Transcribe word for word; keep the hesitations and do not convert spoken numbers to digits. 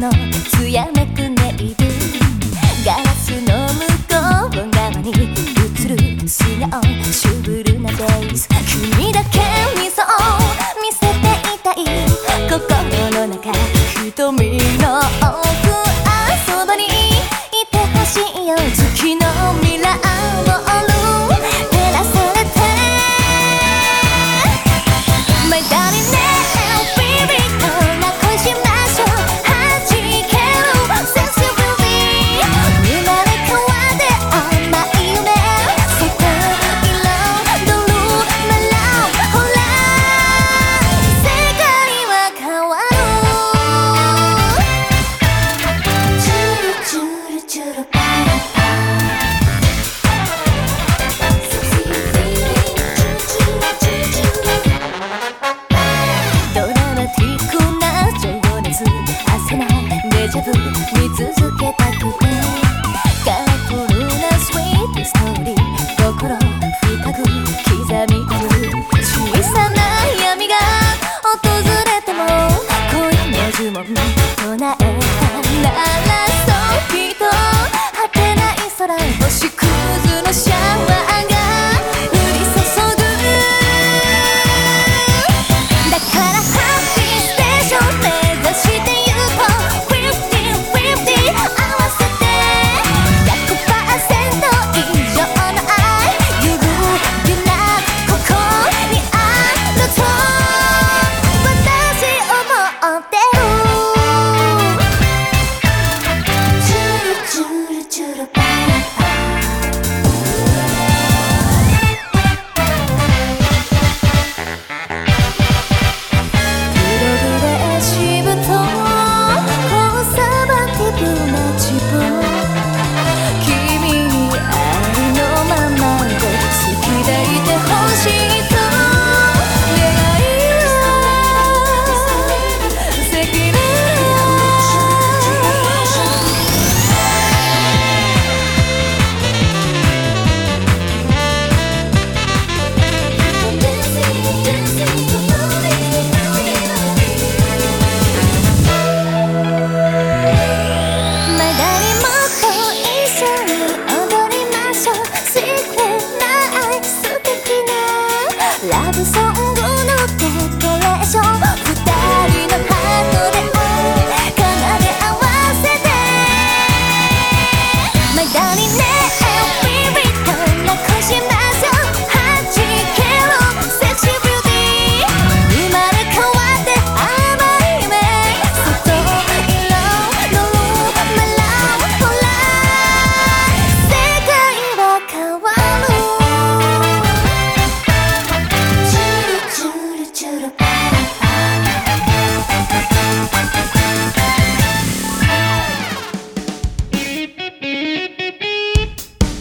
の艶めくネイル、ガラスの向こう側に映る素顔シュールなフェイス、君だけにそう見せていたい心の中、瞳の奥、あそばにいてほしいよ、月のミラーボール照らされて My darling now baby こんな恋しましょう、弾ける Sexy beauty 生まれ変わって甘い夢、そこ彩る My love ほら世界は変わる、チュルチュルチュルパラパデジャブ見続けたくて、カラフルなスイートストーリー、心深く刻み込む小さな闇が訪れても恋の呪文唱えたならそうきっと果てない空、星屑のシャワーが降り注ぐ、だからハッピーステーション目指してラブソング